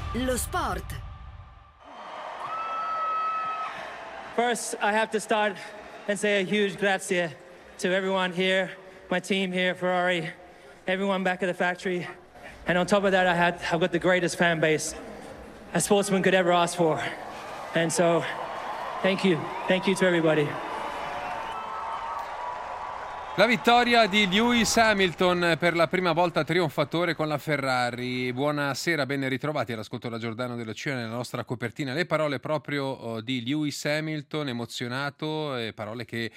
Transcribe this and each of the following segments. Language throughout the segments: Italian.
Lo sport. First, I have to start and say a huge grazie to everyone here, my team here, Ferrari, everyone back at the factory. And on top of that, I've got the greatest fan base a sportsman could ever ask for. And so, thank you to everybody. La vittoria di Lewis Hamilton, per la prima volta trionfatore con la Ferrari. Buonasera, ben ritrovati all'ascolto da Giordano Dell'Oceano nella nostra copertina. Le parole proprio di Lewis Hamilton, emozionato, parole che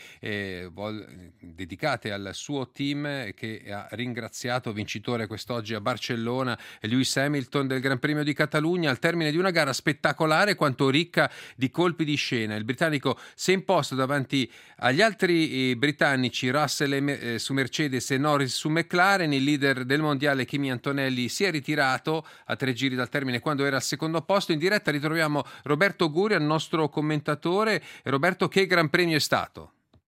dedicate al suo team che ha ringraziato vincitore quest'oggi a Barcellona, Lewis Hamilton del Gran Premio di Catalogna, al termine di una gara spettacolare quanto ricca di colpi di scena. Il britannico si è imposto davanti agli altri britannici, Russell su Mercedes e Norris su McLaren. Il leader del mondiale Kimi Antonelli si è ritirato a 3 giri dal termine quando era al secondo posto. In diretta ritroviamo Roberto Guri, il nostro commentatore. Roberto, che Gran Premio è stato?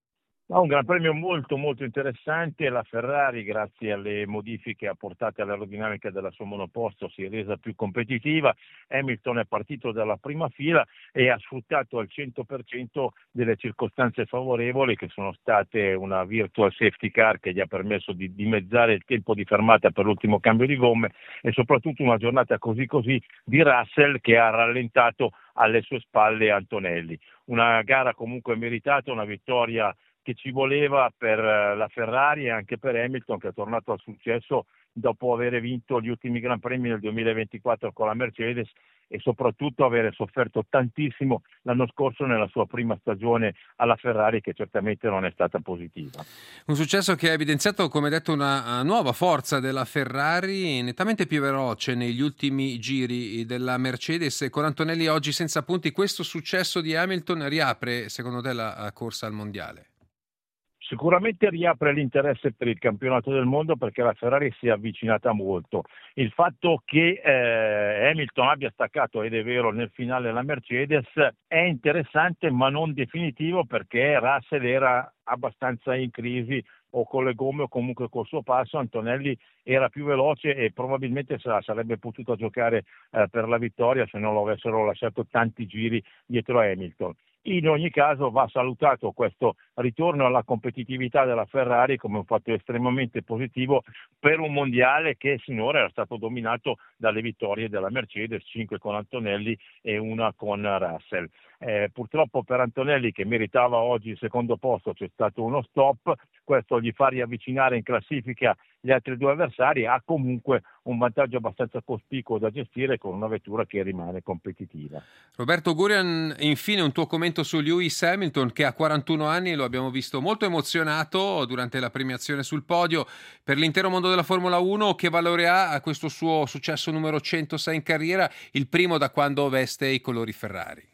Un Gran Premio molto molto interessante. La Ferrari, grazie alle modifiche apportate all'aerodinamica della sua monoposto, si è resa più competitiva. Hamilton è partito dalla prima fila e ha sfruttato al 100% delle circostanze favorevoli, che sono state una virtual safety car che gli ha permesso di dimezzare il tempo di fermata per l'ultimo cambio di gomme, e soprattutto una giornata così di Russell, che ha rallentato alle sue spalle Antonelli. Una gara comunque meritata, una vittoria che ci voleva per la Ferrari e anche per Hamilton, che è tornato al successo dopo aver vinto gli ultimi Gran Premi nel 2024 con la Mercedes e soprattutto avere sofferto tantissimo l'anno scorso nella sua prima stagione alla Ferrari, che certamente non è stata positiva. Un successo che ha evidenziato, come detto, una nuova forza della Ferrari, nettamente più veloce negli ultimi giri della Mercedes. Con Antonelli oggi senza punti, questo successo di Hamilton riapre, secondo te, la corsa al mondiale? Sicuramente riapre l'interesse per il campionato del mondo, perché la Ferrari si è avvicinata molto. Il fatto che Hamilton abbia staccato, ed è vero, nel finale la Mercedes è interessante ma non definitivo, perché Russell era abbastanza in crisi o con le gomme o comunque col suo passo. Antonelli era più veloce e probabilmente sarebbe potuto giocare per la vittoria se non lo avessero lasciato tanti giri dietro a Hamilton. In ogni caso va salutato questo ritorno alla competitività della Ferrari come un fatto estremamente positivo per un mondiale che sinora era stato dominato dalle vittorie della Mercedes, 5 con Antonelli e 1 con Russell. Purtroppo per Antonelli, che meritava oggi il secondo posto, c'è stato uno stop. Questo gli fa riavvicinare in classifica gli altri due avversari. Ha comunque un vantaggio abbastanza cospicuo da gestire con una vettura che rimane competitiva. Roberto Gurian, infine un tuo commento su Lewis Hamilton, che ha 41 anni e lo abbiamo visto molto emozionato durante la premiazione sul podio. Per l'intero mondo della Formula 1, che valore ha questo suo successo numero 106 in carriera, il primo da quando veste i colori Ferrari?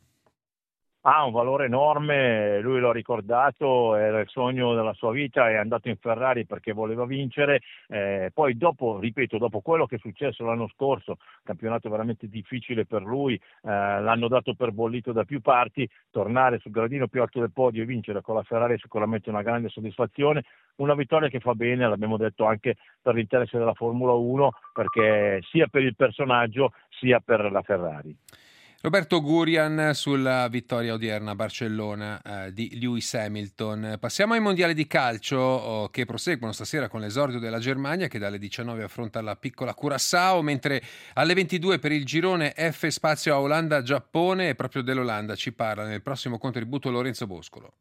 Ha un valore enorme, lui l'ha ricordato, era il sogno della sua vita, è andato in Ferrari perché voleva vincere, poi dopo quello che è successo l'anno scorso, campionato veramente difficile per lui, l'hanno dato per bollito da più parti, tornare sul gradino più alto del podio e vincere con la Ferrari è sicuramente una grande soddisfazione, una vittoria che fa bene, l'abbiamo detto, anche per l'interesse della Formula 1, perché sia per il personaggio sia per la Ferrari. Roberto Gurian sulla vittoria odierna a Barcellona di Lewis Hamilton. Passiamo ai mondiali di calcio che proseguono stasera con l'esordio della Germania, che dalle 19 affronta la piccola Curaçao, mentre alle 22 per il girone F spazio a Olanda-Giappone, e proprio dell'Olanda ci parla nel prossimo contributo Lorenzo Boscolo.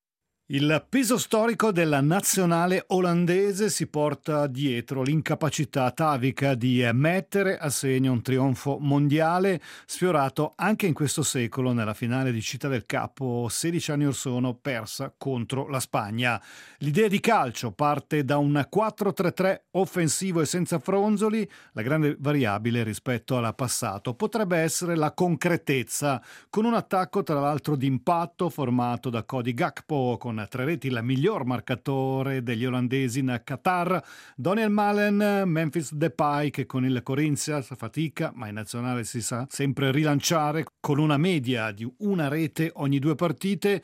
Il peso storico della nazionale olandese si porta dietro l'incapacità atavica di mettere a segno un trionfo mondiale sfiorato anche in questo secolo nella finale di Città del Capo 16 anni or sono, persa contro la Spagna. L'idea di calcio parte da un 4-3-3 offensivo e senza fronzoli. La grande variabile rispetto al passato potrebbe essere la concretezza, con un attacco tra l'altro d'impatto formato da Cody Gakpo con 3 reti, il miglior marcatore degli olandesi in Qatar, Daniel Malen, Memphis Depay, che con il Corinthians fatica ma in nazionale si sa sempre rilanciare con una media di una rete ogni 2 partite,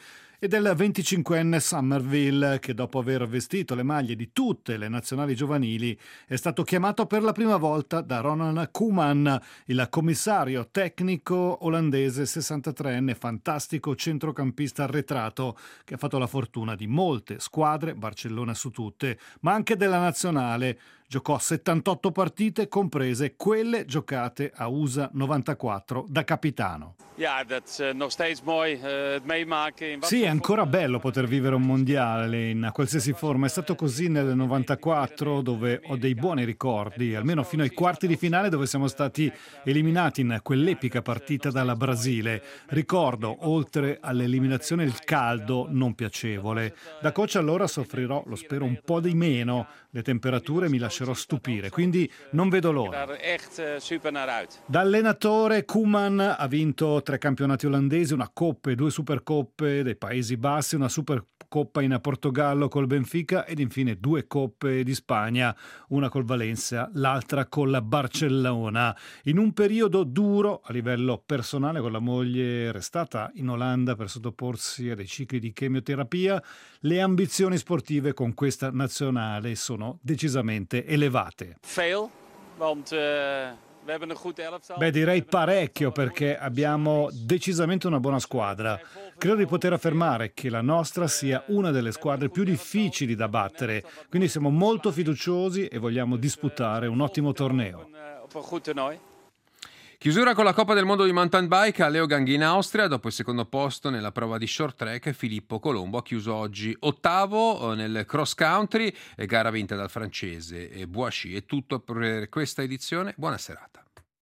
e del 25enne Somerville, che dopo aver vestito le maglie di tutte le nazionali giovanili è stato chiamato per la prima volta da Ronald Koeman, il commissario tecnico olandese 63enne, fantastico centrocampista arretrato che ha fatto la fortuna di molte squadre, Barcellona su tutte, ma anche della nazionale. Giocò 78 partite, comprese quelle giocate a USA 94 da capitano. Ja, dat is nog steeds mooi het meemaken. Sì, è ancora bello poter vivere un mondiale in qualsiasi forma. È stato così nel 94, dove ho dei buoni ricordi, almeno fino ai quarti di finale, dove siamo stati eliminati in quell'epica partita dalla Brasile. Ricordo, oltre all'eliminazione, il caldo non piacevole. Da coach allora soffrirò, lo spero, un po' di meno. Le temperature mi lascerò stupire, quindi non vedo l'ora. Da allenatore, Koeman ha vinto 3 campionati olandesi, una coppa e 2 supercoppe dei Paesi Bassi, una supercoppa in Portogallo col Benfica ed infine 2 coppe di Spagna, una col Valencia, l'altra col Barcellona. In un periodo duro a livello personale, con la moglie restata in Olanda per sottoporsi a dei cicli di chemioterapia, le ambizioni sportive con questa nazionale sono decisamente elevate. Veel, want we hebben een goed elftal. Beh, direi parecchio, perché abbiamo decisamente una buona squadra. Credo di poter affermare che la nostra sia una delle squadre più difficili da battere, quindi siamo molto fiduciosi e vogliamo disputare un ottimo torneo. Op een goed toernooi. Chiusura con la Coppa del Mondo di Mountain Bike a Leogang in Austria. Dopo il secondo posto nella prova di short track, Filippo Colombo ha chiuso oggi 8º nel cross country, gara vinta dal francese Boissy. È tutto per questa edizione, buona serata.